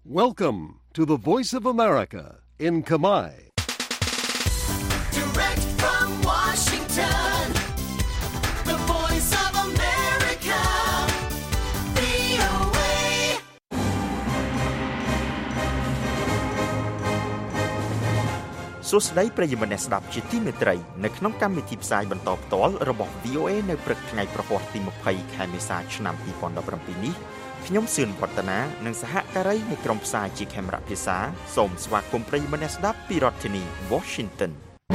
Welcome to the Voice of America in Khmer. Direct from Washington, the Voice of America, VOA. សួស្តីប្រិយមិត្តអ្នកស្ដាប់ជាទីមេត្រីនៅក្នុងកម្មវិធីផ្សាយបន្តផ្ទាល់របស់ VOA នៅព្រឹកថ្ងៃប្រហ័សទី20ខែមេសាឆ្នាំ2017នេះខ្ញុំសឿនវឌ្ឍនានិងសហការីនៃក្រុមផ្សាយជាខេមរៈភាសាសូមស្វាគមន៍ប្រិយមិត្តអ្នកស្ដាប់ពីរដ្ឋធានី Washington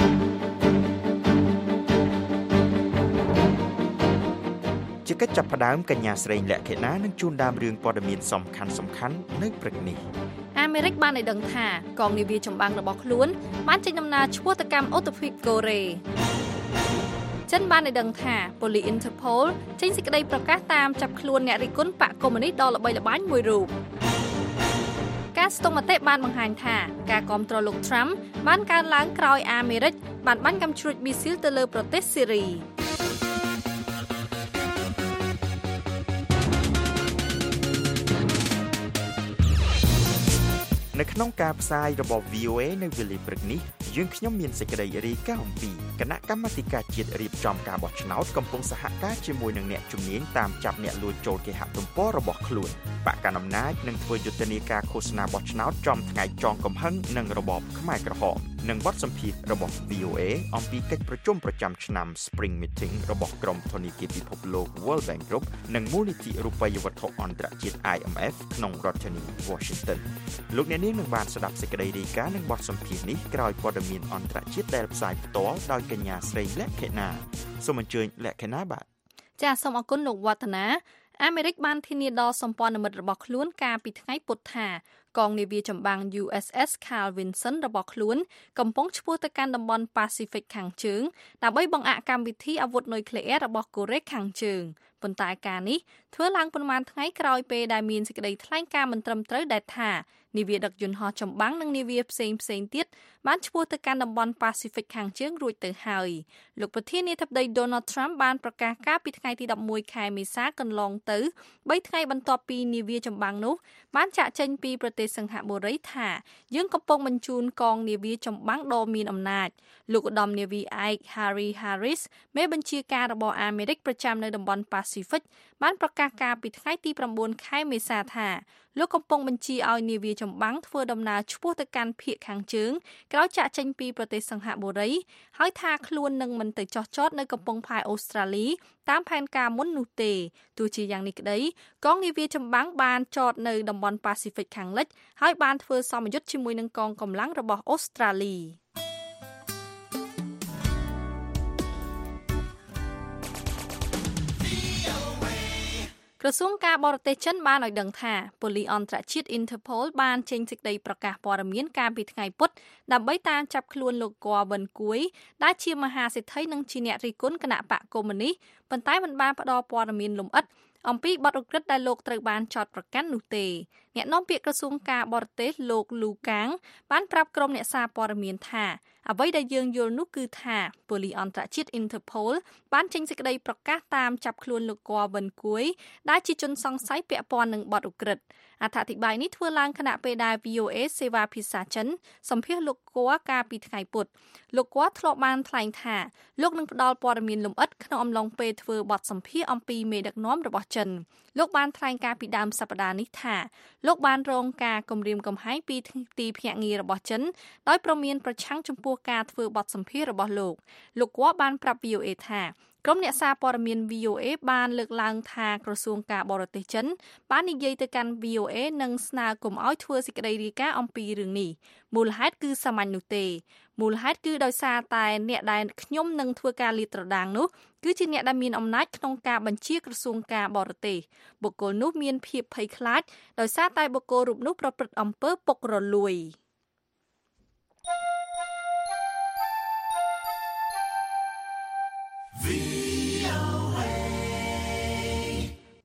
ជាកិច្ចចាប់ផ្ដើមកញ្ញាស្រីលក្ខិណានឹងជូនដើមរឿងព័ត៌មានសំខាន់ៗនៅព្រឹកនេះអាមេរិកបានឲ្យដឹងថាកងនាវាចម្បាំងរបស់ខ្លួនបានចេញដំណើរឈ្មោះទៅកម្មអូតូភីកកូរ៉េចិនបានឲ្យដឹងថាប៉ូលីស Interpol ចេញសេចក្តីប្រកាសតាមចាប់ខ្លួនអ្នករិះគន់បកកុម្មុយនីសដ៏ល្បីល្បាញមួយរូបការស្ទង់មតិបានបង្ហាញថាការគាំទ្រលោក Trump បានកើនឡើងក្រោយអាមេរិកបានបាញ់កាំជ្រួចមីស៊ីលទៅលើប្រទេសស៊ីរីនៅក្នុងការផ្សាយរបស់ VOA នៅវេលាព្រឹកនេះយើងខ្ញុំមានសេចក្តីរាយការណ៍អំពីគណៈកម្មាធិការជាតិរៀបចំការបោះឆ្នោតកំពុងសហការជាមួយនឹងអ្នកជំនាញតាមចាប់អ្នកលួចចូលគេហទំព័ររបស់ខ្លួនបកកណ្ដាលអំណាចនឹងធ្វើយុទ្ធនាការឃោសនាបោះឆ្នោតចំថ្ងៃចងកំហឹងនឹងរបបខ្មែរក្រហមនិងបទសម្ភាសន៍របស់ VOA អំពីកិច្ចប្រជុំប្រចាំឆ្នាំ Spring Meeting របស់ក្រុមធនាគារពិភពលោក World Bank Group និងមូលនិធិរូបិយវត្ថុអន្តរជាតិ IMF ក្នុងរដ្ឋធានី Washington លោកអ្នកនាងនឹងបានស្ដាប់សេចក្តីរាយការណ៍និងបទសម្ភាសន៍នេះក្រោយព័ត៌មានអន្តរជាតិដែលផ្សាយផ្ទាល់ដោយកញ្ញាស្រីលក្ខិណាសូមអញ្ជើញលក្ខិណាបាទចាសសូមអរគុណលោកវឌ្ឍនាអាមេរិកបានធានាដល់សម្ព័ន្ធមិត្តរបស់ខ្លួនកាលពីថ្ងៃពុធថាកងនាវាចម្បាំង USS Carl Vinson របស់ខ្លួនកំពុងឆ្ពោះទៅកាន់តំបន់ Pacific ខាងជើងដើម្បីបង្អាក់កម្មវិធីអាវុធនុយក្លេអ៊ែររបស់កូរ៉េខាងជើងប៉ុន្តែការនេះធ្វើឡើងប៉ុន្មានថ្ងៃក្រោយពេលដែលមានសេចក្តីថ្លែងការណ៍មិនត្រឹមត្រូវដែលថានាវាដឹកយន្តហោះចម្បាំងនិងនាវាផ្សេងទៀតបានឆ្ពោះទៅកាន់តំបន់ Pacific ខាងជើងរួចទៅហើយលោកប្រធានាធិបតី Donald Trump បានប្រកាសកាលពីថ្ងៃទី11ខែមេសាកន្លងទៅ3ថ្ងៃបន្ទាប់ពីនាវាចម្បាំងនោះបានចាក់ចេញពីប្រទេសសិង្ហបុរីថាយើងកំពុងបញ្ជូនកងនាវាចម្បាំងដ៏មានអំណាចលោកឧត្តមនាវីឯក Harry Harris មេបញ្ជាការរបស់អាមេរិកប្រចាំនៅតំបន់ Pacific បានប្រកាសកាលពីថ្ងៃទី9ខែមេសាថាលោកកំពុងបញ្ជាឲ្យនាវាចម្បាំងធ្វើដំណើរឆ្ពោះទៅកាន់ភាគខាងជើងក្រោយចាក់ចេញពីប្រទេសសិង្ហបុរីហើយថាខ្លួននឹងមិនទៅចោះចតនៅកំពង់ផែអូស្ត្រាលីតាមផែនការមុននោះទេទោះជាយ៉ាងនេះក្តីកងនាវាចម្បាំងបានចតនៅតំបន់ Pacific ខាងលិចហើយបានធ្វើសមយុទ្ធជាមួយនឹងកងកម្លាំងរបស់អូស្ត្រាលីក្រសួងការបរទេសចិនបានឲ្យដឹងថាប៉ូលីសអន្តរជាតិ Interpol បានចេញសេចក្តីប្រកាសព័ត៌មានកាលពីថ្ងៃពុធដើម្បីតាមចាប់ខ្លួនលោកគួរវិនគួយដែលជាមហាសេដ្ឋីនិងជាអ្នករិះគន់គណៈបកកុម្មុយនីសប៉ុន្តែមិនបានផ្ដល់ព័ត៌មានលម្អិតអំពីបទឧក្រិដ្ឋដែលលោកត្រូវបានចោទប្រកាន់នោះទេអ្នកនាំពាក្យក្រសួងការបរទេសលោកលូកាងបានប្រាប់ក្រុមអ្នកសារព័ត៌មានថាអ្វីដែលយើងយល់នោះគឺថាប៉ូលីសអន្តរជាតិ Interpol បានចេញសេចក្តីប្រកាសតាមចាប់ខ្លួនលោកគួរវិនគួយដែលជាជនសង្ស័យពាក់ព័ន្ធនឹងបទឧក្រិដ្ឋអត្ថាធិប្បាយនេះធ្វើឡើងខណៈពេលដែល VOA សេវាភាសាចិនសម្ភាសន៍លោកគួរកាលពីថ្ងៃពុធលោកគួរធ្លាប់បានថ្លែងថាលោកនឹងផ្ដល់ព័ត៌មានលម្អិតក្នុងអំឡុងពេលធ្វើបទសម្ភាសន៍អំពីមេដឹកនាំរបស់ចិនលោកបានថ្លែងការពីដើមសប្តាហ៍នេះថាលោកបានរងការគំរាមកំហែងពីទីភ្នាក់ងាររបស់ចិនដោយប្រមានប្រឆាំងចំពោះការធ្វើបទសម្ភាសន៍របស់លោកគួរបានប្រាប់ VOA ថាក្រុមអ្នកសារព័ត៌មាន VOA បានលើកឡើងថាក្រសួងការបរទេសចិនបាននិយាយទៅកាន់ VOA និងស្នើកុំឲ្យធ្វើសេចក្តីរាយការណ៍អំពីរឿងនេះមូលហេតុគឺសាមញ្ញនោះទេមូលហេតុគឺដោយសារតែអ្នកដែលខ្ញុំនឹងធ្វើការលាតត្រដាងនោះគឺជាអ្នកដែលមានអំណាចក្នុងការបញ្ជាក្រសួងការបរទេសបុគ្គលនោះមានភាពភ័យខ្លាចដោយសារតែបុគ្គលរូបនោះប្រព្រឹត្តអំពើពុករលួយ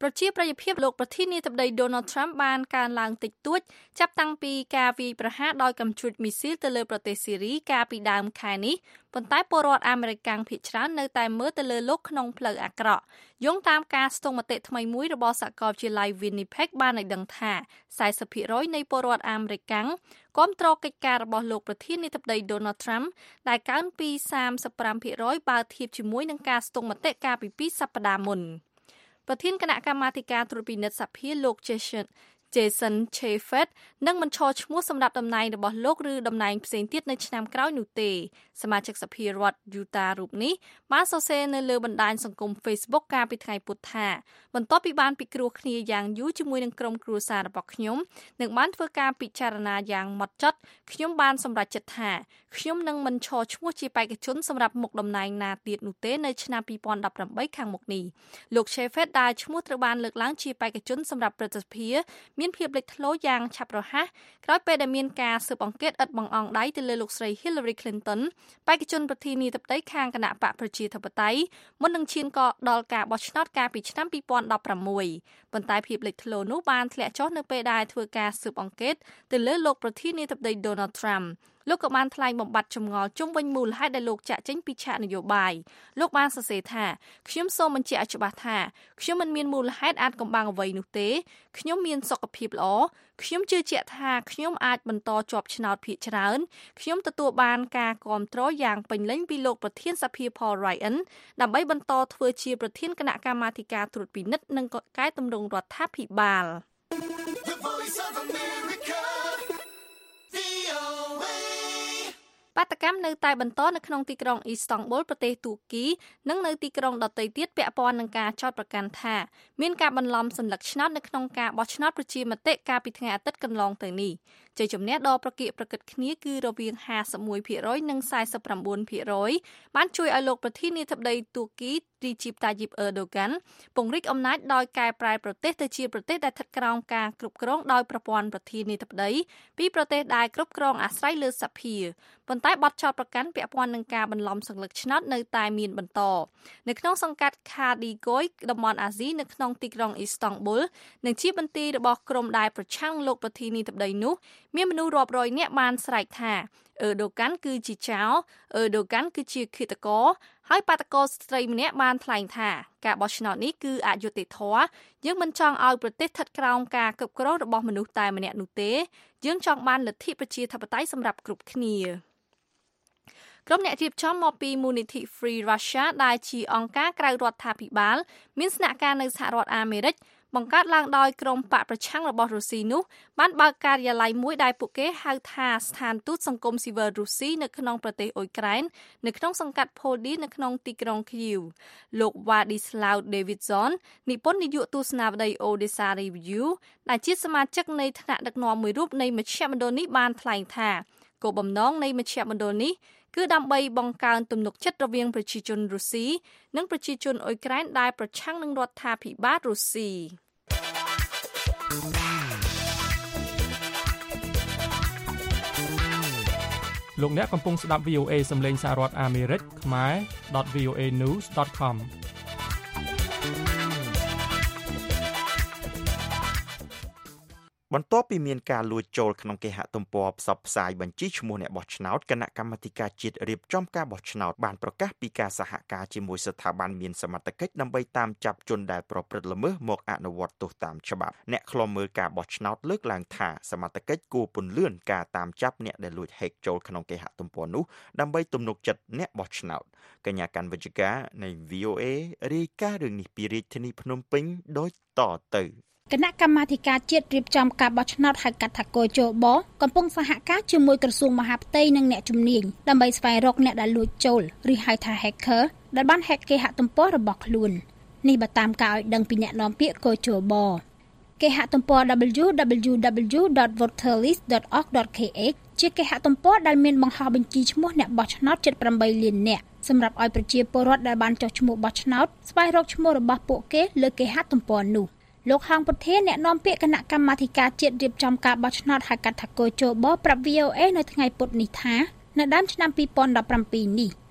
ប្រជាប្រិយភាពលោកប្រធានាធិបតី Donald Trump បានកើនឡើងតិចតួចចាប់តាំងពីការវាយប្រហារដោយកាំជ្រួចមីស៊ីលទៅលើប្រទេសស៊ីរីកាលពីដើមខែនេះប៉ុន្តែពលរដ្ឋអាមេរិកភាគច្រើននៅតែមើលទៅលើលោកក្នុងផ្លូវអាក្រក់យោងតាមការស្ទង់មតិថ្មីមួយរបស់សាកលវិទ្យាល័យ Winnipeg បានឲ្យដឹងថា 40% នៃពលរដ្ឋអាមេរិកគាំទ្រកិច្ចការរបស់លោកប្រធានាធិបតី Donald Trump ដែលកើនពី 35% បើធៀបជាមួយនឹងការស្ទង់មតិកាលពី2សប្តាហ៍មុនប្រធានគណៈកម្មាធិការត្រួតពិនិត្យសភាលោក Jason Chaffetz នឹងមិនឈរឈ្មោះសម្រាប់តំណែងរបស់លោកឬតំណែងផ្សេងទៀតនៅឆ្នាំក្រោយនោះទេសមាជិកសភារដ្ឋ Utah រូបនេះបានសរសេរនៅលើបណ្ដាញសង្គម Facebook កាលពីថ្ងៃពុធថាបន្ទាប់ពីបានពិគ្រោះគ្នាយ៉ាងយូរជាមួយនឹងក្រុមគ្រួសាររបស់ខ្ញុំនិងបានធ្វើការពិចារណាយ៉ាងហ្មត់ចត់ខ្ញុំបានសម្រេចចិត្តថាខ្ញុំនឹងមិនឈរឈ្មោះជាបេក្ខជនសម្រាប់មុខតំណែងណាទៀតនោះទេនៅឆ្នាំ2018ខាងមុខនេះលោក Chaffetz ដែលឈ្មោះត្រូវបានលើកឡើងជាបេក្ខជនសម្រាប់ប្រតិភិមានភាពលេចធ្លោយ៉ាងឆាប់រហ័សក្រោយពេលដែលមានការស៊ើបអង្កេតឥតបង្អង់ដៃទៅលើលោកស្រី Hillary Clinton បេក្ខជនប្រធានាធិបតីខាងគណៈបកប្រជាធិបតេយ្យមុននឹងឈានដល់ការបោះឆ្នោតកាលពីឆ្នាំ2016ប៉ុន្តែភាពលេចធ្លោនោះបានធ្លាក់ចុះនៅពេលដែលធ្វើការស៊ើបអង្កេតទៅលើលោកប្រធានាធិបតី Donald Trumpលោកក៏បានថ្លែងបំបត្តិចម្ងល់ជុំវិញមូលហេតុដែលលោកចាក់ចេញពីឆាកនយោបាយលោកបានសរសេរថាខ្ញុំសូមបញ្ជាក់ឲ្យច្បាស់ថាខ្ញុំមិនមានមូលហេតុអាចកំបាំងអ្វីនោះទេខ្ញុំមានសុខភាពល្អខ្ញុំជឿជាក់ថាខ្ញុំអាចបន្តជាប់ឆ្នោតភាគច្រើនខ្ញុំទទួលបានការគាំទ្រយ៉ាងពេញលេញពីលោកប្រធានសភា Paul Ryan ដើម្បីបន្តធ្វើជាប្រធានគណៈកម្មាធិការត្រួតពិនិត្យនិងកែតម្រង់រដ្ឋាភិបាល The Voice of America, VOA. បាតកម្មនៅតែបន្តនៅក្នុងទីក្រុងអ៊ីស្តង់ប៊ុលប្រទេសទូគីនិងនៅទីក្រុងដទៃទៀតពាក់ព័ន្ធនឹងការចោទប្រកាន់ថាមានការបន្លំសន្លឹកឆ្នោតនៅក្នុងការបោះឆ្នោតប្រជាមតិកាលពីថ្ងៃអាទិត្យកន្លងទៅនេះជ័យជំនះដ៏ប្រកៀកប្រកិតគ្នាគឺរវាង 51% និង 49% បានជួយឲ្យលោកប្រធានាធិបតីទូគីRecep Tayyip Erdogan ពង្រីកអំណាចដោយកែប្រែប្រទេសទៅជាប្រទេសដែលស្ថិតក្រោមការគ្រប់គ្រងដោយប្រព័ន្ធប្រធានាធិបតីពីប្រទេសដែលគ្រប់គ្រងអាស្រ័យលើសភាប៉ុន្តែបទចោទប្រកាន់ពាក់ព័ន្ធនឹងការបន្លំសន្លឹកឆ្នោតនៅតែមានបន្តនៅក្នុងសង្កាត់ Kadıköy តំបន់អាស៊ីនៅក្នុងទីក្រុងអ៊ីស្តង់ប៊ុលនិងជាបន្ទាយរបស់ក្រុមដែលប្រឆាំងលោកប្រធានាធិបតីនោះមានមនុស្សរាប់រយនាក់បានស្រែកថាErdogan គឺជាចៅErdogan គឺជាឃាតករហើយបាតកោស្ត្រីម្នាក់បានថ្លែងថាការបោះឆ្នោតនេះគឺអយុត្តិធម៌យើងមិនចង់ឲ្យប្រទេសស្ថិតក្រោមការគ្រប់គ្រងរបស់មនុស្សតែម្នាក់នោះទេយើងចង់បានលទ្ធិប្រជាធិបតេយ្យសម្រាប់គ្រប់គ្នាក្រុមអ្នករៀបចំមកពីមូលនិធិ Free Russia ដែលជាអង្គការក្រៅរដ្ឋាភិបាលមានស្នាក់ការនៅសហរដ្ឋអាមេរិកបង្កើតឡើងដោយក្រុមបកប្រឆាំងរបស់រុស្ស៊ីនោះបានបើកការិយាល័យមួយដែលពួកគេហៅថាស្ថានទូតសង្គមស៊ីវិលរុស្ស៊ីនៅក្នុងប្រទេសអ៊ុយក្រែននៅក្នុងសង្កាត់ Poldy នៅក្នុងទីក្រុង Kyiv លោក Władysław Davidson និពន្ធនាយកទស្សនាវដ្តី Odessa Review ដែលជាសមាជិកនៃថ្នាក់ដឹកនាំមួយរូបនៃមជ្ឈមណ្ឌលនេះបានថ្លែងថាគោលបំណងនៃមជ្ឈមណ្ឌលនេះគឺដើម្បីបង្កើនទំនុកចិត្តរវាងប្រជាជនរុស្ស៊ីនិងប្រជាជនអ៊ុយក្រែនដែលប្រឆាំងនឹងរដ្ឋាភិបាលរុស្ស៊ីលោកអ្នកកំពុងស្ដាប់ VOA សំឡេងសហរដ្ឋអាមេរិកខ្មែរ .voanews.com បន្ទាប់ពីមានការលួចចូលក្នុងគេហទំព័រផ្សព្វផ្សាយបញ្ជីឈ្មោះអ្នកបោះឆ្នោតគណៈកម្មាធិការជាតិរៀបចំការបោះឆ្នោតបានប្រកាសពីការសហការជាមួយស្ថាប័នមានសមត្ថកិច្ចដើម្បីតាមចាប់ជនដែលប្រព្រឹត្តល្មើសមកអនុវត្តទោសតាមច្បាប់អ្នកឃ្លាំមើលការបោះឆ្នោតលើកឡើងថាសមត្ថកិច្ចគួរពន្លឿនការតាមចាប់អ្នកដែលលួចហែកចូលក្នុងគេហទំព័រនោះដើម្បីទំនុកចិត្តអ្នកបោះឆ្នោតកញ្ញាកាន់វិជ្ជការនៃ VOA រាយការណ៍រឿងនេះពីរាជធានីភ្នំពេញដូចតទៅគណៈកម្មាធិការជាតិរៀបចំការបោះឆ្នោតហៅកាត់ថាកោជបកំពុងសហការជាមួយក្រសួងមហាផ្ទៃនិងអ្នកជំនាញដើម្បីស្វែងរកអ្នកដែលលួចចូលឬហៅថា hacker ដែលបាន hack គេហទំព័ររបស់ខ្លួននេះបើតាមការឲ្យដឹងពីអ្នកនាំពាក្យកោជបគេហទំព័រ www.voterlist.org.kh ជាគេហទំព័រដែលមានបង្ហោះបញ្ជីឈ្មោះអ្នកបោះឆ្នោតជិត8លាននាក់សម្រាប់ឲ្យប្រជាពលរដ្ឋដែលបានចុះឈ្មោះបោះឆ្នោតស្វែងរកឈ្មោះរបស់ពួកគេលើគេហទំព័រនោះលោកហងពុធាអ្នកនាំពាក្យគណៈកម្មាធិការជាតិរៀបចំការបោះឆ្នោតហៅកាត់ថាកោជបប្រាប់ VOA នៅថ្ងៃពុធនេះថានៅដើមឆ្នាំ2017នេះ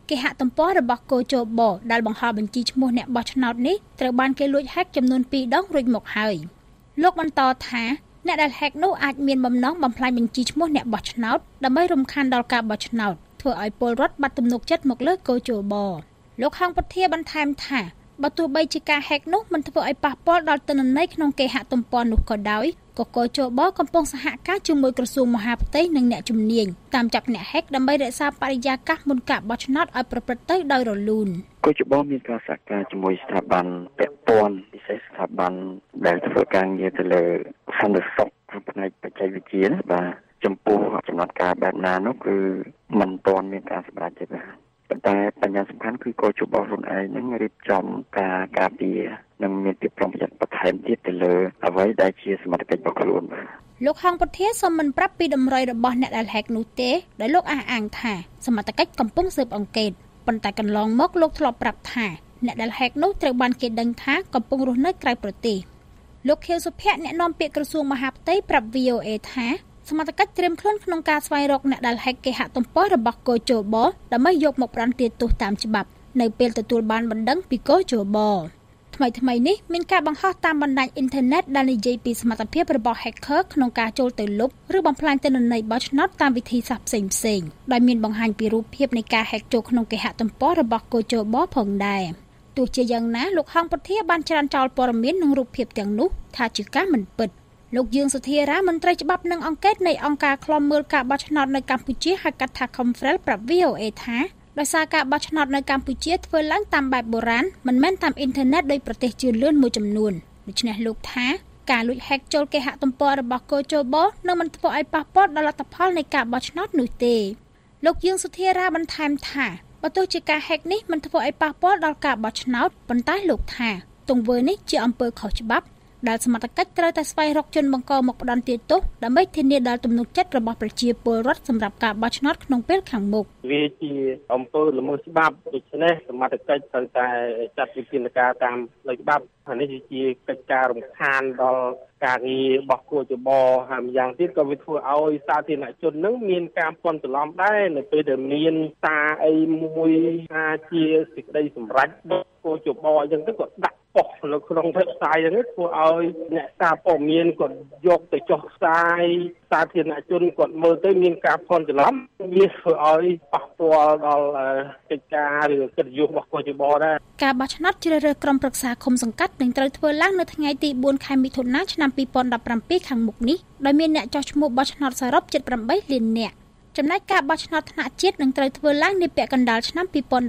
គេហទំព័ររបស់កោជបដែលបង្ហោះបញ្ជីឈ្មោះអ្នកបោះឆ្នោតនេះត្រូវបានគេលួច hack ចំនួន2 ដងរួចមកហើយលោកបន្តថាអ្នកដែល hack នោះអាចមានបំណងបំផ្លាញបញ្ជីឈ្មោះអ្នកបោះឆ្នោតដើម្បីរំខានដល់ការបោះឆ្នោតធ្វើឲ្យពលរដ្ឋបាត់ទំនុកចិត្តមកលើកោជបលោកហងពធាបន្ថែមថាបើទោះបីជាការ hack នោះមិនធ្វើឲ្យប៉ះពាល់ដល់ទិន្នន័យក្នុងគេហទំព័រនោះក៏ដោយក៏កោជបកំពុងសហការជាមួយក្រសួងមហាផ្ទៃនិងអ្នកជំនាញតាមចាប់អ្នក hack ដើម្បីរក្សាបរិយាកាសមុនការបោះឆ្នោតឲ្យប្រព្រឹត្តទៅដោយរលូនកោជបមានការសហការជាមួយស្ថាប័នពាក់ព័ន្ធពិសេសស្ថាប័នដែលធ្វើការងារទៅលើសន្តិសុខផ្នែកបច្ចេកវិទ្យាបាទចំពោះចំណាត់ការបែបណានោះគឺមិនទាន់មានការសម្រេចទេបាទប៉ុន្តែបញ្ហាសំខាន់គឺកោជបខ្លួនឯងនឹងរៀបចំការការពារនិងមានភាពប្រុងប្រយ័ត្នបន្ថែមទៀតទៅលើអ្វីដែលជាសមត្ថកិច្ចរបស់ខ្លួនបាទលោកហងពធាសូមមិនប្រាប់ពីតម្រុយរបស់អ្នកដែល hack នោះទេដោយលោកអះអាងថាសមត្ថកិច្ចកំពុងស៊ើបអង្កេតប៉ុន្តែកន្លងមកលោកធ្លាប់ប្រាប់ថាអ្នកដែល hack នោះត្រូវបានគេដឹងថាកំពុងរស់នៅក្រៅប្រទេសលោកខៀវសុភ័ក្រអ្នកនាំពាក្យក្រសួងមហាផ្ទៃប្រាប់ VOA ថាសមត្ថកិច្ចត្រៀមខ្លួនក្នុងការស្វែងរកអ្នកដែល hack គេហទំព័ររបស់កោជបដើម្បីយកមកផ្ដន្ទាទោសតាមច្បាប់នៅពេលទទួលបានបណ្ដឹងពីកោជបថ្មីនេះមានការបង្ហោះតាមបណ្ដាញអ៊ីនធឺណិតដែលនិយាយពីសមត្ថភាពរបស់ hacker ក្នុងការចូលទៅលុបឬបំផ្លាញទិន្នន័យបោះឆ្នោតតាមវិធីសាស្ត្រផ្សេងៗដោយមានបង្ហាញពីរូបភាពនៃការ hack ចូលក្នុងគេហទំព័ររបស់កោជបផងដែរទោះជាយ៉ាងណាលោកហងពធាបានច្រានចោលព័ត៌មាននិងរូបភាពទាំងនោះថាជាការមិនពិតលោកយើងសុធារាមន្ត្រីច្បាប់និងអង្កេតនៃអង្គការឃ្លាំមើលការបោះឆ្នោតនៅកម្ពុជាហៅកាត់ថា Confrel ប្រាប់ VOA ថាដោយសារការបោះឆ្នោតនៅកម្ពុជាធ្វើឡើងតាមបែបបុរាណមិនមែនតាមអ៊ីនធឺណិតដោយប្រទេសជឿនលឿនមួយចំនួនដូច្នេះលោកថាការលួច hack ចូលគេហទំព័ររបស់កោជបនឹងមិនធ្វើឲ្យប៉ះពាល់ដល់លទ្ធផលនៃការបោះឆ្នោតនោះទេលោកយើងសុធារាបន្ថែមថាបើទោះជាការ hack នេះមិនធ្វើឲ្យប៉ះពាល់ដល់ការបោះឆ្នោតប៉ុន្តែលោកថាទង្វើនេះជាអំពើខុសច្បាប់ដែលសមត្ថកិច្ចត្រូវតែស្វែងរកជនបង្កមកផ្ដន្ទាទោសដើម្បីធានាដល់ទំនុកចិត្តរបស់ប្រជាពលរដ្ឋសម្រាប់ការបោះឆ្នោតក្នុងពេលខាងមុខវាជាអំពើល្មើសច្បាប់ដូច្នេះសមត្ថកិច្ចត្រូវតែចាត់វិធានការតាមផ្លូវច្បាប់ហើយនេះជាកិច្ចការរំខានដល់ការងាររបស់កោជបហើយម្យ៉ាងទៀតក៏វាធ្វើឲ្យសាធារណជននឹងមានការភ័ន្តច្រឡំដែរនៅពេលដែលមានសារអីមួយថាជាសេចក្តីសម្រេចរបស់កោជបអញ្ចឹងទៅក៏ដាក់ប៉ុស្តិ៍នៅក្នុង website ហ្នឹងធ្វើឲ្យអ្នកសារព័ត៌មានគាត់យកទៅចុះផ្សាយសាធារណជនគាត់មើលទៅមានការភ័ន្តច្រឡំវាធ្វើឲ្យប៉ះពាល់ដល់កិច្ចការឬកិត្តិយសរបស់កោជបដែរការបោះឆ្នោតជ្រើសរើសក្រុមប្រឹក្សាឃុំសង្កាត់នឹងត្រូវធ្វើឡើងនៅថ្ងៃទី4 ខែមិថុនាឆ្នាំ2017ខាងមុខនេះដោយមានអ្នកចុះឈ្មោះបោះឆ្នោតសរុបជិត8លាននាក់ចំណែកការបោះឆ្នោតថ្នាក់ជាតិនឹងត្រូវធ្វើឡើងនាពេលកណ្ដាលឆ្នាំ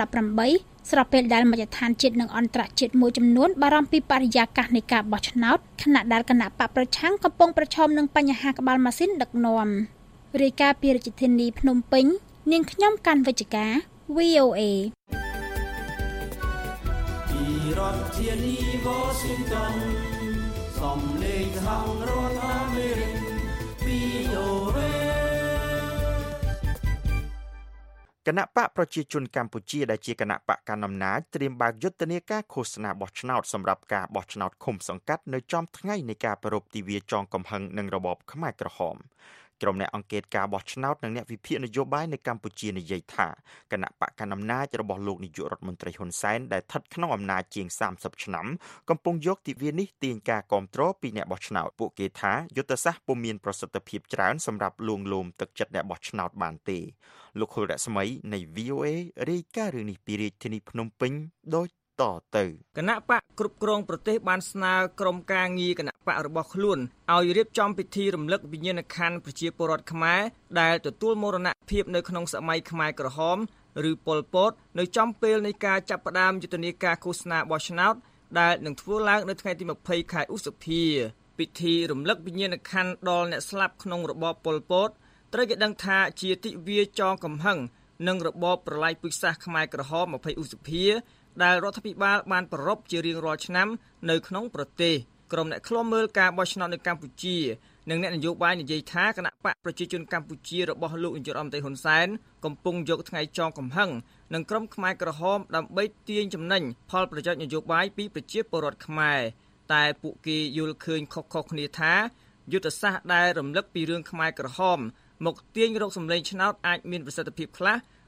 2018ស្របពេលដែលមជ្ឈដ្ឋានជាតិនិងអន្តរជាតិមួយចំនួនបារម្ភពីបរិយាកាសនៃការបោះឆ្នោតខណៈដែលគណៈបកប្រឆាំងកំពុងប្រឈមនឹងបញ្ហាក្បាលម៉ាស៊ីនដឹកនាំរាយការណ៍ពីរាជធានីភ្នំពេញនាងខ្ញុំកាន់វិជ្ជការ VOA ពីរដ្ឋធានី Washington សំឡេងសហរដ្ឋអាមេរិក VOA គណៈបកប្រជាជនកម្ពុជាដែលជាគណៈបកកណ្ដាលអំណាចត្រៀមបើកយុទ្ធនាការឃោសនាបោះឆ្នោតសម្រាប់ការបោះឆ្នោតឃុំសង្កាត់នៅចំថ្ងៃនៃការប្រារព្ធទិវាចងកំហឹងនឹងរបបខ្មែរក្រហមក្រុមអ្នកអង្កេតការបោះឆ្នោតនិងអ្នកវិភាគនយោបាយនៅកម្ពុជានិយាយថាគណៈបកកណ្ដាលអំណាចរបស់លោកនាយករដ្ឋមន្ត្រីហ៊ុនសែនដែលស្ថិតក្នុងអំណាចជាង30ឆ្នាំកំពុងយកទិវានេះទាញការគាំទ្រពីអ្នកបោះឆ្នោតពួកគេថាយុទ្ធសាស្ត្រពុំមានប្រសិទ្ធភាពច្រើនសម្រាប់លួងលោមទឹកចិត្តអ្នកបោះឆ្នោតបានទេលោកខុលរស្មីនៃ VOA រាយការណ៍រឿងនេះពីរាជធានីភ្នំពេញដូចតទៅគណៈបកគ្រប់គ្រងប្រទេសបានស្នើក្រុមការងារគណៈបករបស់ខ្លួនឲ្យរៀបចំពិធីរំលឹកវិញ្ញាណក្ខន្ធប្រជាពលរដ្ឋខ្មែរដែលទទួលមរណភាពនៅក្នុងសម័យខ្មែរក្រហមឬប៉ុលពតនៅចំពេលនៃការចាប់ផ្ដើមយុទ្ធនាការឃោសនាបោះឆ្នោតដែលនឹងធ្វើឡើងនៅថ្ងៃទី20ខែឧសភាពិធីរំលឹកវិញ្ញាណក្ខន្ធដល់អ្នកស្លាប់ក្នុងរបបប៉ុលពតត្រូវគេដឹងថាជាទិវាចងកំហឹងនឹងរបបប្រល័យពូជសាសន៍ខ្មែរក្រហម20ឧសភាដែលរដ្ឋាភិបាលបានប្រារព្ធជារៀងរាល់ឆ្នាំនៅក្នុងប្រទេសក្រុមអ្នកឃ្លាំមើលការបោះឆ្នោតនៅកម្ពុជានិងអ្នកនយោបាយនិយាយថាគណៈបកប្រជាជនកម្ពុជារបស់លោកនាយករដ្ឋមន្ត្រីហ៊ុនសែនកំពុងយកថ្ងៃចងកំហឹងនិងក្រុមខ្មែរក្រហមដើម្បីទាញចំណេញផលប្រយោជន៍នយោបាយពីប្រជាពលរដ្ឋខ្មែរតែពួកគេយល់ឃើញខុសៗគ្នាថាយុទ្ធសាស្ត្រដែលរំលឹកពីរឿងខ្មែរក្រហមមកទាញរកសម្លេងឆ្នោតអាចមានប្រសិទ្ធភាពខ្លះ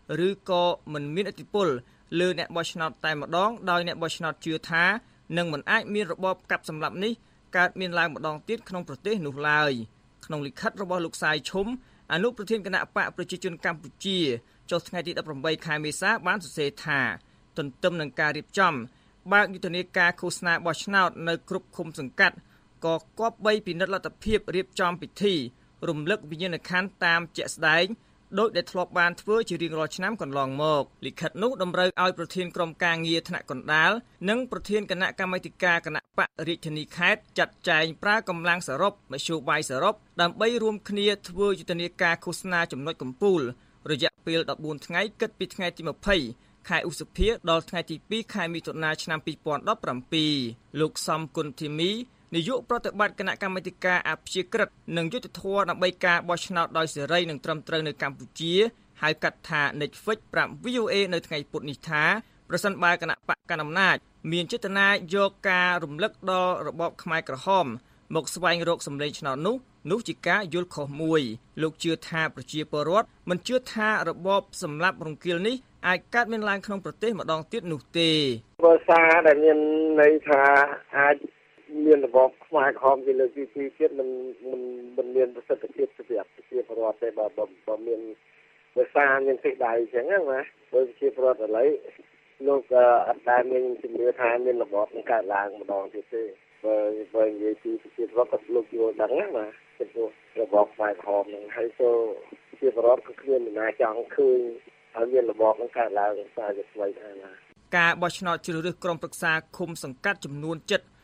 ឬក៏មិនមានឥទ្ធិពលលើអ្នកបោះឆ្នោតតែម្ដងដោយអ្នកបោះឆ្នោតជឿថានឹងមិនអាចមានរបបកាប់សម្លាប់នេះកើតមានឡើងម្ដងទៀតក្នុងប្រទេសនោះឡើយក្នុងលិខិតរបស់លោកសាយឈុំអនុប្រធានគណៈបកប្រជាជនកម្ពុជាចុះថ្ងៃទី18ខែមេសាបានសរសេរថាទន្ទឹមនឹងការរៀបចំបើកយុទ្ធនាការឃោសនាបោះឆ្នោតនៅគ្រប់ឃុំសង្កាត់ក៏គប្បីពិនិត្យលទ្ធភាពរៀបចំពិធីរំលឹកវិញ្ញាណក្ខន្ធតាមជាក់ស្ដែងដោយដែលធ្លាប់បានធ្វើជារៀងរាល់ឆ្នាំកន្លងមកលិខិតនោះតម្រូវឲ្យប្រធានក្រុមការងារថ្នាក់កណ្ដាលនិងប្រធានគណៈកម្មាធិការគណៈបករាជធានីខេត្តចាត់ចែងប្រើកម្លាំងសរុបមធ្យោបាយសរុបដើម្បីរួមគ្នាធ្វើយុទ្ធនាការឃោសនាចំណុចកំពូលរយៈពេល14ថ្ងៃគិតពីថ្ងៃទី20ខែឧសភាដល់ថ្ងៃទី2ខែមិថុនាឆ្នាំ2017លោកសំគុណធីមីនាយកប្រតិបត្តិគណៈកម្មាធិការអព្យាក្រឹតនិងយុទ្ធធម៌ដើម្បីការបោះឆ្នោតដោយសេរីនិងត្រឹមត្រូវនៅកម្ពុជាហៅកាត់ថា Netflix ប្រាប់ VOA នៅថ្ងៃពុធនេះថាប្រសិនបើគណៈបកកណ្ដាលអំណាចមានចេតនាយកការរំលឹកដល់របបខ្មែរក្រហមមកស្វែងរកសម្លេងឆ្នោតនោះជាការយល់ខុសមួយលោកជឿថាប្រជាពលរដ្ឋមិនជឿថារបបសម្លាប់រង្គាលនេះអាចកើតមានឡើងក្នុងប្រទេសម្ដងទៀតនោះទេភាសាដែលមានន័យថាអាចមានរបបខ្មែរក្រហមជាលើកទី2ទៀតមិនមានប្រសិទ្ធភាពសម្រាប់ប្រជាពលរដ្ឋទេបើមានភាសាមានសេចក្ដីអញ្ចឹងណាបើប្រជាពលរដ្ឋឥឡូវលោកអត់ដែលមានជំនឿថាមានរបបនឹងកើតឡើងម្ដងទៀតទេបើនិយាយពីប្រជាពលរដ្ឋក៏លោកយល់ដឹងណាពីរបបខ្មែរក្រហមនឹងហើយទៅប្រជាពលរដ្ឋក៏គ្មានអ្នកណាចង់ឃើញឲ្យមានរបបនឹងកើតឡើងសារជាស្វ័យថាណាការបោះឆ្នោតជ្រើសរើសក្រុមប្រឹក្សាឃុំសង្កាត់ចំនួន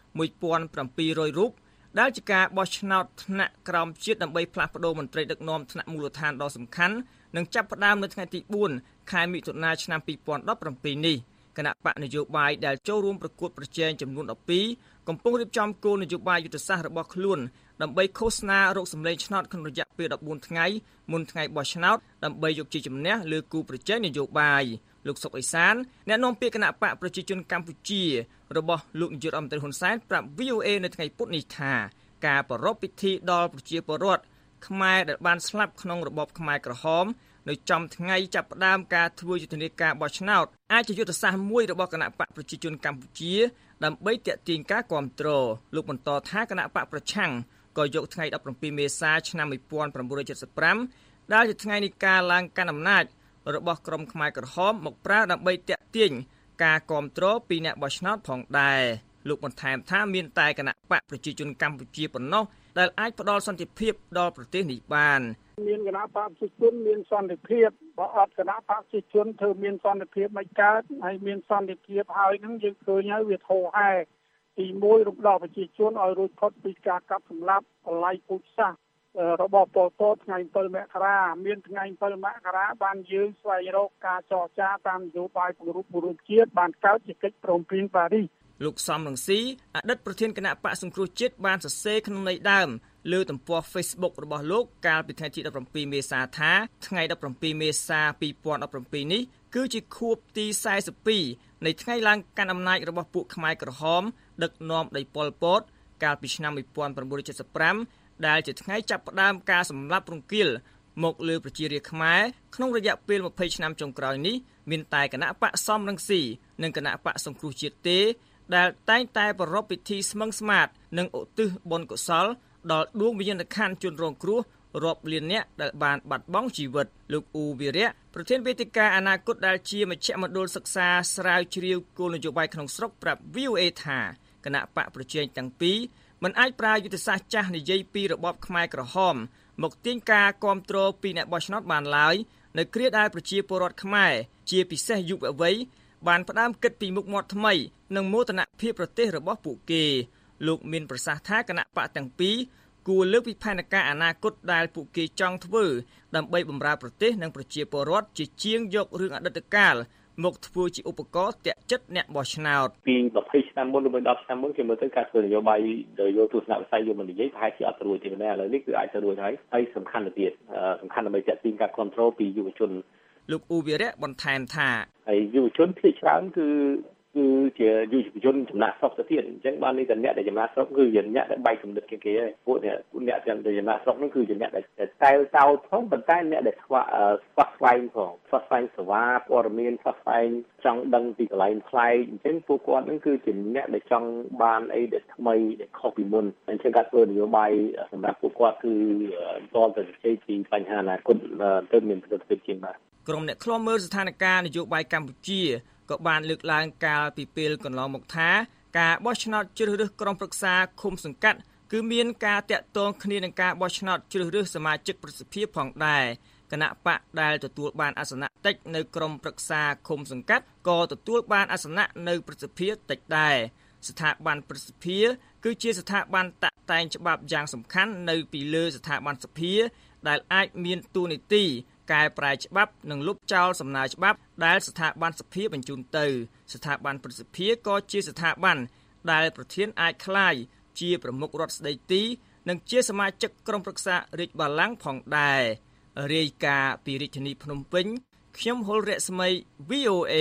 1700រូបដែលជាការបោះឆ្នោតថ្នាក់ក្រោមជាតិដើម្បីផ្លាស់ប្តូរមន្ត្រីដឹកនាំថ្នាក់មូលដ្ឋានដ៏សំខាន់នឹងចាប់ផ្ដើមនៅថ្ងៃទី4ខែមិថុនាឆ្នាំ2017នេះគណៈបកនយោបាយដែលចូលរួមប្រកួតប្រជែងចំនួន12កំពុងរៀបចំគោលនយោបាយយុទ្ធសាស្ត្ររបស់ខ្លួនដើម្បីឃោសនារកសម្លេងឆ្នោតក្នុងរយៈពេល14ថ្ងៃមុនថ្ងៃបោះឆ្នោតដើម្បីយកជ័យជំនះលើគូប្រជែងនយោបាយលោកសុកអេសានអ្នកនាំពាក្យគណៈបកប្រជាជនកម្ពុជារបស់លោកនាយករដ្ឋមន្ត្រីហ៊ុនសែនប្រាប់ VOA នៅថ្ងៃពុធនេះថាការប្រារព្ធពិធីដល់ប្រជាពលរដ្ឋខ្មែរដែលបានស្លាប់ក្នុងរបបខ្មែរក្រហមនៅចំថ្ងៃចាប់ផ្ដើមការធ្វើយុទ្ធនាការបោះឆ្នោតអាចជាយុទ្ធសាស្ត្រមួយរបស់គណៈបកប្រជាជនកម្ពុជាដើម្បីទាក់ទាញការគាំទ្រលោកបន្តថាគណៈបកប្រឆាំងក៏យកថ្ងៃ17មេសាឆ្នាំ1975ដែលជាថ្ងៃនៃការឡើងកាន់អំណាចរបស់ក្រុមខ្មែរក្រហមមកប្រើដើម្បីទាក់ទាញការគាំទ្រពីអ្នកបោះឆ្នោតផងដែរលោកបន្ថែមថាមានតែគណៈបកប្រជាជនកម្ពុជាប៉ុណ្ណោះដែលអាចផ្ដល់សន្តិភាពដល់ប្រទេសនេះបានមានគណៈបកប្រជាជនមានសន្តិភាពបើអត់គណៈបកប្រជាជនធ្វើមានសន្តិភាពមិនកើតហើយមានសន្តិភាពហើយនឹងយើងឃើញហើយវាធូរហែទី1រំដោះប្រជាជនឲ្យរួចផុតពីការកាប់សម្លាប់បល័យពូជសាសន៍របស់ប៉ុល ពតថ្ងៃ7មករាមានថ្ងៃ7មករាបានយើងស្វែងរកការចរចាតាមនយោបាយពង្រឹងពលរដ្ឋជាតិបានកើតជាកិច្ចព្រមព្រៀងប៉ារីសលោកសំរងស៊ីអតីតប្រធានគណៈបកសង្គ្រោះជាតិបានសរសេរក្នុងន័យដើមលើទំព័រ Facebook របស់លោកកាលពីថ្ងៃទី17មេសាថាថ្ងៃ17មេសា2017នេះគឺជាខួបទី42នៃថ្ងៃឡើងកាន់អំណាចរបស់ពួកខ្មែរក្រហមដឹកនាំដោយប៉ុល ពតកាលពីឆ្នាំ1975ដែលជាថ្ងៃចាប់ផ្ដើមការសម្លាប់រង្គាលមកលើប្រជារាស្ត្រខ្មែរក្នុងរយៈពេល20ឆ្នាំចុងក្រោយនេះមានតែគណៈបកសំរងស៊ីនិងគណៈបកសង្គ្រោះជាតិទេដែលតែងតែប្រារព្ធពិធីស្មឹងស្មាតនិងឧទ្ទិសបុណ្យកុសលដល់ដួងវិញ្ញាណក្ខន្ធជនរងគ្រោះរាប់លាននាក់ដែលបានបាត់បង់ជីវិតលោកអ៊ូវីរៈប្រធានវេទិកាអនាគតដែលជាមជ្ឈមណ្ឌលសិក្សាស្រាវជ្រាវគោលនយោបាយក្នុងស្រុកប្រាប់ VOA ថាគណៈបកប្រជែងទាំងពីរមិនអាចប្រើយុទ្ធសាស្ត្រចាស់និយាយពីរបបខ្មែរក្រហមមកទាញការគាំទ្រពីអ្នកបោះឆ្នោតបានឡើយនៅគ្រាដែលប្រជាពលរដ្ឋខ្មែរជាពិសេសយុវវ័យបានផ្ដើមគិតពីមុខមាត់ថ្មីនិងមោទនភាពប្រទេសរបស់ពួកគេលោកមានប្រសាសន៍ថាគណៈបកទាំងពីរគួរលើកពីផែនការអនាគតដែលពួកគេចង់ធ្វើដើម្បីបម្រើប្រទេសនិងប្រជាពលរដ្ឋជាជាងយករឿងអតីតកាលមកធ្វើជាឧបករណ៍តាក់ចិត្តអ្នកបោះឆ្នោតពី20ឆ្នាំមុនឬ10ឆ្នាំមុនគេមើលទៅការធ្វើនយោបាយដោយយកទស្សនវិស័យយកមកនិយាយប្រហែលជាអត់រួចទេប៉ុន្តែឥឡូវនេះគឺអាចទៅរួចហើយសំខាន់ទៅទៀតសំខាន់ដើម្បីតាក់ទាញការគ្រប់គ្រងពីយុវជនលោកអ៊ូវីរៈបន្ថែមថាហើយយុវជនភាគច្រើនគឺគឺជាយុវជនចំណាក់ស្រុកទៅទៀតអញ្ចឹងបាននេះតែអ្នកដែលចំណាក់ស្រុកគឺជាអ្នកដែលបែកគំនិតគេហើយពួកអ្នកចំណាក់ស្រុកនោះគឺជាអ្នកដែលតែលតោតផងប៉ុន្តែអ្នកដែលស្វែងផងស្វែងសេវាព័ត៌មានស្វែងចង់ដឹងពីកន្លែងផ្លែកអញ្ចឹងពួកគាត់នឹងគឺជាអ្នកដែលចង់បានអីដែលថ្មីដែលខុសពីមុនអញ្ចឹងការធ្វើនយោបាយសម្រាប់ពួកគាត់គឺតលទៅជ័យពីបញ្ហាអនាគតទៅមានប្រសិទ្ធភាពជាងបាទក្រុមអ្នកឃ្លាំមើលស្ថានភាពនយោបាយកម្ពុជាក៏បានលើកឡើងកាលពីពេលកន្លងមកថាការបោះឆ្នោតជ្រើសរើសក្រុមប្រឹក្សាឃុំសង្កាត់គឺមានការតាក់ទងគ្នានឹងការបោះឆ្នោតជ្រើសរើសសមាជិកប្រសិទ្ធភាពផងដែរគណៈបកដែលទទួលបានអាសនៈតិចនៅក្រុមប្រឹក្សាឃុំសង្កាត់ក៏ទទួលបានអាសនៈនៅប្រសិទ្ធភាពតិចដែរស្ថាប័នប្រសិទ្ធភាពគឺជាស្ថាប័នតាក់តែងច្បាប់យ៉ាងសំខាន់នៅពីលើស្ថាប័នសភាដែលអាចមានតួនាទីកែប្រែច្បាប់និងលុបចោលសំណើច្បាប់ដែលស្ថាប័នសភាបញ្ជូនទៅស្ថាប័នប្រសិទ្ធភាពក៏ជាស្ថាប័នដែលប្រធានអាចក្លាយជាប្រមុខរដ្ឋស្ដីទីនិងជាសមាជិកក្រុមប្រឹក្សារាជបល្ល័ង្កផងដែររាយការណ៍ពីរាជធានីភ្នំពេញខ្ញុំហុលរស្មី VOA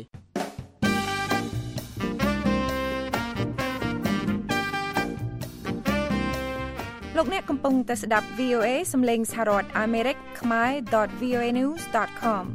លោកអ្នកកំពុងតែស្ដាប់ VOA សំឡេងសហរដ្ឋអាមេរិកខ្មែរ .voanews.com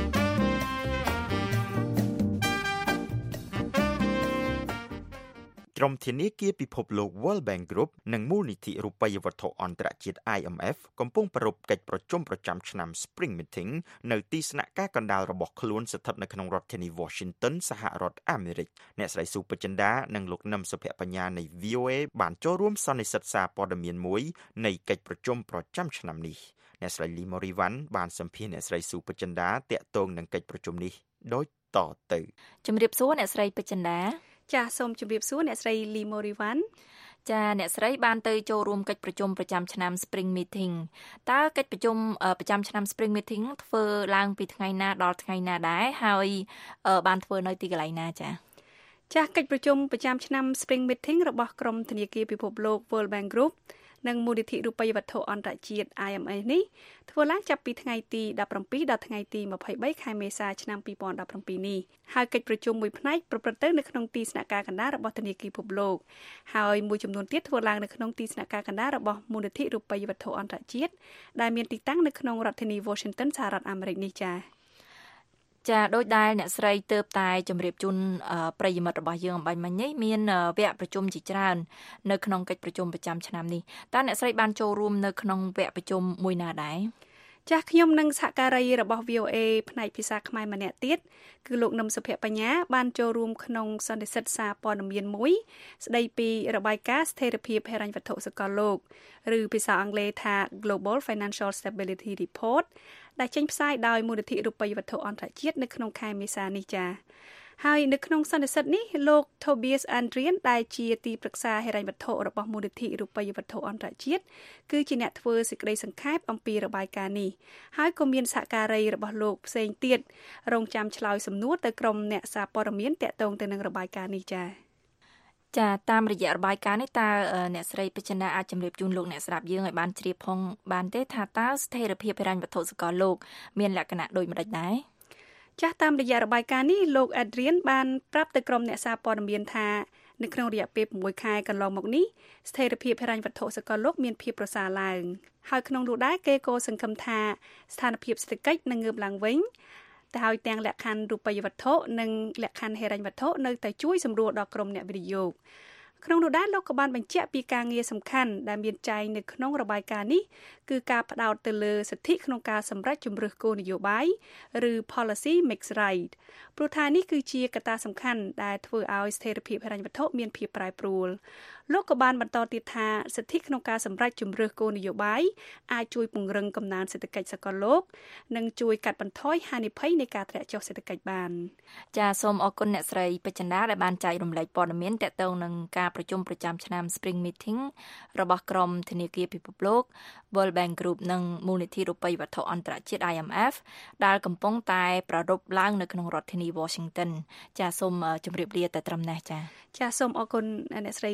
ក្រុមធានាគារពិភពលោក World Bank Group និងមូលនិធិរូបិយវត្ថុអន្តរជាតិ IMF កំពុងប្រារព្ធកិច្ចប្រជុំប្រចាំឆ្នាំ Spring Meeting នៅទីស្នាក់ការកណ្ដាលរបស់ខ្លួនស្ថិតនៅក្នុងរដ្ឋធានី Washington សហរដ្ឋអាមេរិកអ្នកស្រីស៊ូបចិន្តានិងលោកនឹមសុភ័ក្របញ្ញានៃ VOA បានចូលរួមសន្និសីទសារព័ត៌មានមួយនៃកិច្ចប្រជុំប្រចាំឆ្នាំនេះអ្នកស្រីលីម៉ូរីវ៉ាន់បានសម្ភាសន៍អ្នកស្រីស៊ូបចិន្តាទាក់ទងនឹងកិច្ចប្រជុំនេះដូចតទៅជំរាបសួរអ្នកស្រីបចិន្តាចាសសូមជម្រាបសួរអ្នកស្រីលីម៉ូរីវ៉ាន់ចាអ្នកស្រីបានទៅចូលរួមកិច្ចប្រជុំប្រចាំឆ្នាំ Spring Meeting តើកិច្ចប្រជុំប្រចាំឆ្នាំ Spring Meeting ធ្វើឡើងពីថ្ងៃណាដល់ថ្ងៃណាដែរហើយបានធ្វើនៅទីកន្លែងណាចាចាសកិច្ចប្រជុំប្រចាំឆ្នាំ Spring Meeting របស់ក្រុមធនាគារពិភពលោក World Bank Group និងមូលនិធិរូបិយវត្ថុអន្តរជាតិ IMF នេះធ្វើឡើងចាប់ពីថ្ងៃទី17ដល់ថ្ងៃទី23ខែមេសាឆ្នាំ2017នេះហើយកិច្ចប្រជុំមួយផ្នែកប្រព្រឹត្តទៅនៅក្នុងទីស្នាក់ការកណ្ដាលរបស់ធនាគារពិភពលោកហើយមួយចំនួនទៀតធ្វើឡើងនៅក្នុងទីស្នាក់ការកណ្ដាលរបស់មូលនិធិរូបិយវត្ថុអន្តរជាតិដែលមានទីតាំងនៅក្នុងរដ្ឋធានី Washington សហរដ្ឋអាមេរិកនេះចា៎ចាដោយដែលអ្នកស្រីទៅតែជម្រាបជូនប្រិយមិត្តរបស់យើងអំបញ្ញមិញនេះមានវគ្គប្រជុំជាច្រើននៅក្នុងកិច្ចប្រជុំប្រចាំឆ្នាំនេះតើអ្នកស្រីបានចូលរួមនៅក្នុងវគ្គប្រជុំមួយណាដែរចាស់ខ្ញុំនិងសហការីរបស់ VOA ផ្នែកភាសាខ្មែរម្នាក់ទៀតគឺលោកនឹមសុភ័ក្របញ្ញាបានចូលរួមក្នុងសន្និសីទសារព័ត៌មានមួយស្ដីពីរបាយការណ៍ស្ថិរភាពហិរញ្ញវត្ថុសកលលោកឬភាសាអង់គ្លេសថា Global Financial Stability Report ដែលចេញផ្សាយដោយមូលនិធិរូបិយវត្ថុអន្តរជាតិនៅក្នុងខែមេសានេះចា៎ហើយនៅក្នុងសន្និសីទនេះលោក Tobias Andrian ដែលជាទីប្រឹក្សាហិរញ្ញវត្ថុរបស់មូលនិធិរូបិយវត្ថុអន្តរជាតិគឺជាអ្នកធ្វើសេចក្តីសង្ខេបអំពីរបាយការណ៍នេះហើយក៏មានសហការីរបស់លោកផ្សេងទៀតរងចាំឆ្លើយសំណួរទៅក្រុមអ្នកសារព័ត៌មានទាក់ទងទៅនឹងរបាយការណ៍នេះចា៎ចាតាមរយៈរបាយការណ៍នេះតើអ្នកស្រីបញ្ញាអាចជម្រាបជូនលោកអ្នកស្ដាប់យើងឲ្យបានជ្រាបផងបានទេថាតើស្ថិរភាពហិរញ្ញវត្ថុសកលលោកមានលក្ខណៈដូចម្តេចដែរចាស់តាមរយៈរបាយការណ៍នេះលោក Adrian បានប្រាប់ទៅក្រុមអ្នកសារព័ត៌មានថានៅក្នុងរយៈពេល6ខែកន្លងមកនេះស្ថិរភាពហិរញ្ញវត្ថុសកលលោកមានភាពប្រសើរឡើងហើយក្នុងនោះដែរគេក៏សង្ឃឹមថាស្ថានភាពសេដ្ឋកិច្ចនឹងងើបឡើងវិញតែហើយទាំងលក្ខខណ្ឌរូបិយវត្ថុនិងលក្ខខណ្ឌហិរញ្ញវត្ថុនៅតែជួយសម្រួលដល់ក្រុមអ្នកវិនិយោគក្នុងនោះដែរលោកក៏បានបញ្ជាក់ពីការងារសំខាន់ដែលមានចែងនៅក្នុងរបាយការណ៍នេះគឺការផ្ដោតទៅលើសិទ្ធិក្នុងការសម្រេចជំរើសគោលនយោបាយឬ policy mix right ព្រោះថានេះគឺជាកត្តាសំខាន់ដែលធ្វើឲ្យស្ថិរភាពហិរញ្ញវត្ថុមានភាពប្រែប្រួលលោកក៏បានបន្តទៀតថាសិទ្ធិក្នុងការសម្រេចជំរើសគោលនយោបាយអាចជួយពង្រឹងកំណើនសេដ្ឋកិច្ចសកលលោកនិងជួយកាត់បន្ថយហានិភ័យនៃការធ្លាក់ចុះសេដ្ឋកិច្ចបានចាសូមអរគុណអ្នកស្រីបញ្ញាដែលបានចែករំលែកព័ត៌មានទាក់ទងនឹងការប្រជុំប្រចាំឆ្នាំ Spring Meeting របស់ក្រុមធនាគារពិភពលោក World Bank Group និងមូលនិធិរូបិយវត្ថុអន្តរជាតិ IMF ដែលកំពុងតែប្រារព្ធឡើងនៅក្នុងរដ្ឋធានី Washington ចាសូមជម្រាបលាតែត្រឹមនេះចាសូមអរគុណអ្នកស្រីលីម៉ូរី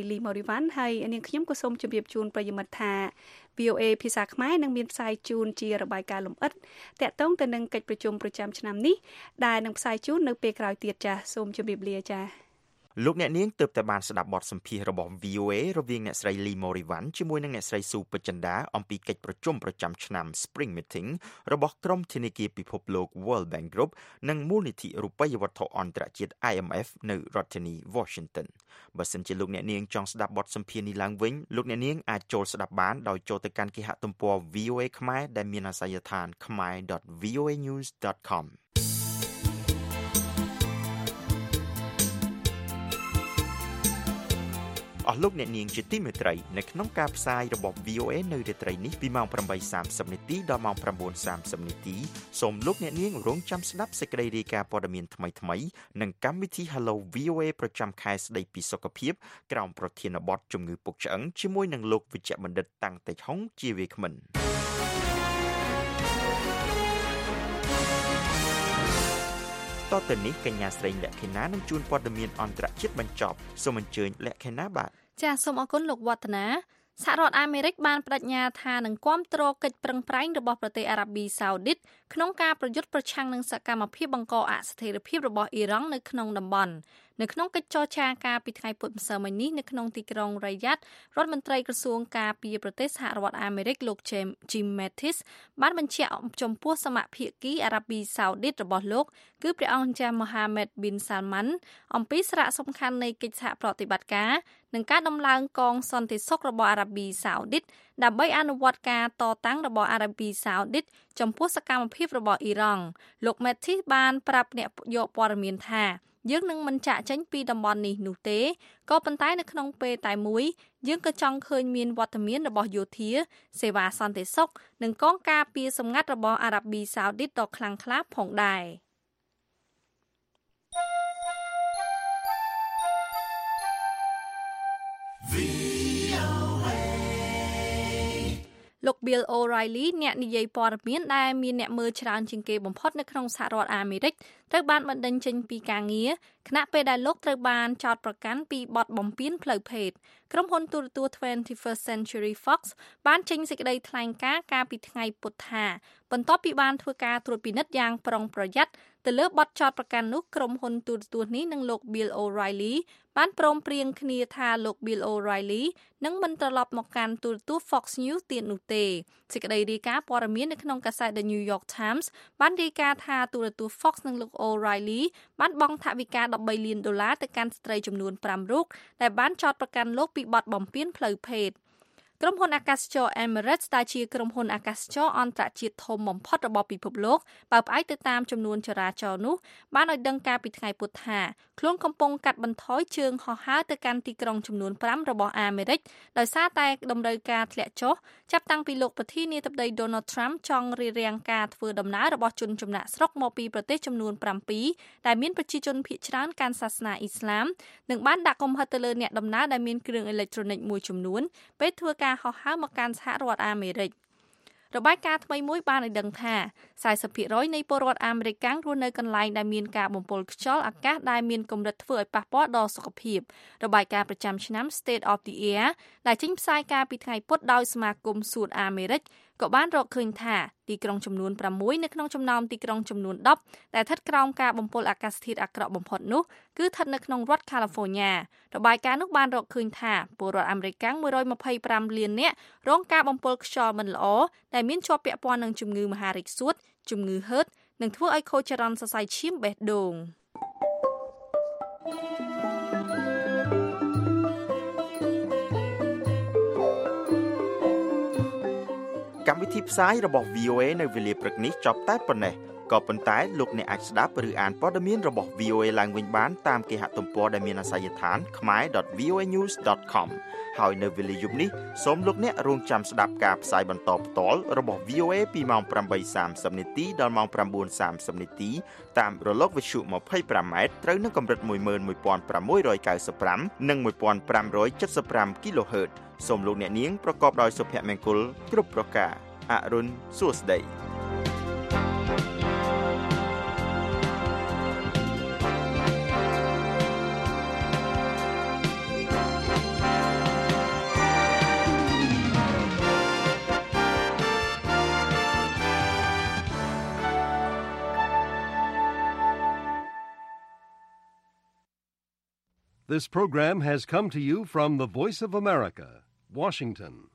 វ៉ាន់ហើយនាងខ្ញុំក៏សូមជម្រាបជូនប្រិយមិត្តថា VOA ភាសាខ្មែរនឹងមានផ្សាយជូនជារបាយការណ៍លម្អិតតាក់ទងទៅនឹងកិច្ចប្រជុំប្រចាំឆ្នាំនេះដែលនឹងផ្សាយជូននៅពេលក្រោយទៀតចាសសូមជម្រាបលាចាសលោកអ្នកនាងទើបតែបានស្ដាប់បទសម្ភាសន៍របស់ VOA រវាងអ្នកស្រី Lee Morivan ជាមួយនឹងអ្នកស្រី Sue Pachanda អំពីកិច្ចប្រជុំប្រចាំឆ្នាំ Spring Meeting របស់ក្រុមធនាគារពិភពលោក World Bank Group និងមូលនិធិរូបិយវត្ថុអន្តរជាតិ IMF នៅរដ្ឋធានី Washington បើសិនជាលោកអ្នកនាងចង់ស្ដាប់បទសម្ភាសន៍នេះឡើងវិញលោកអ្នកនាងអាចចូលស្ដាប់បានដោយចូលទៅកាន់គេហទំព័រ VOA ខ្មែរដែលមានអាសយដ្ឋាន khmer.voanews.comអស់លោកអ្នកនាងជាទីមេត្រីនៅក្នុងការផ្សាយរបស់ VOA នៅរាត្រីនេះពីម៉ោង 8:30 នាទីដល់ម៉ោង 9:30 នាទីសូមលោកអ្នកនាងរងចាំស្ដាប់សេចក្តីរាយការណ៍ព័ត៌មានថ្មីៗនិងកម្មវិធី Hello VOA ប្រចាំខែស្ដីពីសុខភាពក្រោមប្រធានបទជំងឺពុកឆ្អឹងជាមួយនឹងលោកវិជ្ជបណ្ឌិតតាំងតេហុងជាវាគ្មិនតទៅនេះកញ្ញាស្រីលក្ខិណានឹងជួនព័ត៌មានអន្តរជាតិបញ្ចប់សូមអញ្ជើញលក្ខិណាបាទចាសសូមអរគុណលោកវឌ្ឍនាសហរដ្ឋអាមេរិកបានបដិញ្ញាថានឹងគាំទ្រកិច្ចប្រឹងប្រែងរបស់ប្រទេសអារ៉ាប៊ីសាអូឌីតក្នុងការប្រយុទ្ធប្រឆាំងនឹងសកម្មភាពបង្កអស្ថិរភាពរបស់អ៊ីរ៉ង់នៅក្នុងតំបន់នៅក្នុងកិច្ចចរចាការពីថ្ងៃពុធម្សិលមិញនេះនៅក្នុងទីក្រុងរ៉ាយ៉ាតរដ្ឋមន្ត្រីក្រសួងការពារប្រទេសសហរដ្ឋអាមេរិកលោក Jim Mattis បានបញ្ជាក់ចំពោះសមាភាគីអារ៉ាប៊ីសាអូឌីតរបស់លោកគឺព្រះអង្គចាស់ Mohammed bin Salman អំពីសារៈសំខាន់នៃកិច្ចសហប្រតិបត្តិការនិងការដំឡើងកងសន្តិសុខរបស់អារ៉ាប៊ីសាអូឌីតដើម្បីអនុវត្តការតតាំងរបស់អារ៉ាប៊ីសាអូឌីតចំពោះសកម្មភាពរបស់អ៊ីរ៉ង់លោក Mattis បានប្រាប់អ្នកយកព័ត៌មានថាយើងនឹងមិនចាក់ចេញពីតំបន់នេះនោះទេក៏ប៉ុន្តែនៅក្នុងពេលតែមួយយើងក៏ចង់ឃើញមានវត្តមានរបស់យោធាសេវាសន្តិសុខនិងកងការពារសម្ងាត់របស់អារ៉ាប៊ីសាអូឌីតដ៏ខ្លាំងក្លាផងដែរលោក Bill O'Reilly អ្នកនិយាយព័ត៌មានដែលមានអ្នកមើលច្រើនជាងគេបំផុតនៅក្នុងសហរដ្ឋអាមេរិកត្រូវបានបណ្តេញចេញពីការងារខណៈពេលដែលលោកត្រូវបានចោទប្រកាន់ពីបទបំពានផ្លូវភេទក្រុមហ៊ុនទូរទស្សន៍ 21st Century Fox បានចេញសេចក្តីថ្លែងការណ៍កាលពីថ្ងៃពុធថាបន្ទាប់ពីបានធ្វើការត្រួតពិនិត្យយ៉ាងប្រុងប្រយ័ត្នទៅលើបទចោទប្រកាន់នោះក្រុមហ៊ុនទូរទស្សន៍នេះនិងលោក Bill O'Reilly បានព្រមព្រៀងគ្នាថាលោក Bill O'Reilly នឹងមិនត្រឡប់មកកាន់ទូរទស្សន៍ Fox News ទៀតនោះទេសេចក្តីរាយការណ៍ព័ត៌មាននៅក្នុងកាសែត The New York Times បានរាយការណ៍ថាទូរទស្សន៍ Fox និងលោក O'Reilly បានបង់ថវិកា$13 លានទៅកាន់ស្ត្រីចំនួន5រូបដែលបានចោទប្រកាន់លោកពីបទបំពានផ្លូវភេទក្រុមហ៊ុនអាកាសចរ Emirates ដែលជាក្រុមហ៊ុនអាកាសចរអន្តរជាតិធំបំផុតរបស់ពិភពលោកបើផ្អែកទៅតាមចំនួនចរាចរណ៍នោះបានឲ្យដឹងកាលពីថ្ងៃពុធថាខ្លួនកំពុងកាត់បន្ថយជើងហោះហើរទៅកាន់ទីក្រុងចំនួន5របស់អាមេរិកដោយសារតែតម្រូវការធ្លាក់ចុះចាប់តាំងពីលោកប្រធានាធិបតី Donald Trump ចង់រារាំងការធ្វើដំណើររបស់ជនចំណាក់ស្រុកមកពីប្រទេសចំនួន7ដែលមានប្រជាជនភាគច្រើនកាន់សាសនាអ៊ីស្លាមនិងបានដាក់កំហិតទៅលើអ្នកដំណើរដែលមានគ្រឿងអេឡិចត្រូនិកមួយចំនួនពេលធ្វើការហោះហើរមកកាន់សហរដ្ឋអាមេរិករបាយការណ៍ថ្មីមួយបានឲ្យដឹងថា 40% នៃពលរដ្ឋអាមេរិកាំងរស់នៅកន្លែងដែលមានការបំពុលខ្យល់អាកាសដែលមានកម្រិតធ្វើឲ្យប៉ះពាល់ដល់សុខភាពរបាយការណ៍ប្រចាំឆ្នាំ State of the Air ដែលចេញផ្សាយការពីថ្ងៃពុធដោយសមាគមសួតអាមេរិកក៏បានរកឃើញថាទីក្រុងចំនួន6នៅក្នុងចំណោមទីក្រុងចំនួន10ដែលស្ថិតក្រោមការបំពុលអាកាសធាតុអាក្រក់បំផុតនោះគឺស្ថិតនៅក្នុងរដ្ឋ California របាយការណ៍នោះបានរកឃើញថាពលរដ្ឋអាមេរិក125លាននាក់រងការបំពុលខ្យល់មិនល្អដែលមានជាប់ពាក់ព័ន្ធនឹងជំងឺមហារីកសួតជំងឺហឺតនិងធ្វើឲ្យខូចចរន្តសរសៃឈាមបេះដូងកម្មវិធីផ្សាយរបស់ VOA នៅវេលាព្រឹកនេះចប់តែប៉ុណ្ណេះក៏ប៉ុន្តែលោកអ្នកអាចស្ដាប់ឬអានព័ត៌មានរបស់ VOA ឡើងវិញបានតាមគេហទំព័រដែលមានអាសយដ្ឋាន khmer.voanews.com ហើយនៅវេលាយប់នេះសូមលោកអ្នករងចាំស្ដាប់ការផ្សាយបន្តផ្ទាល់របស់ VOA ពីម៉ោង 8:30 នាទីដល់ម៉ោង 9:30 នាទីតាមរលកវិទ្យុ 25M ត្រូវនឹងកម្រិត 11695 និង 1575 kHz សូមលោកអ្នកនាងប្រកបដោយសុភមង្គលគ្រប់ប្រការអរុនសួស្តី This program has come to you from the Voice of America, Washington.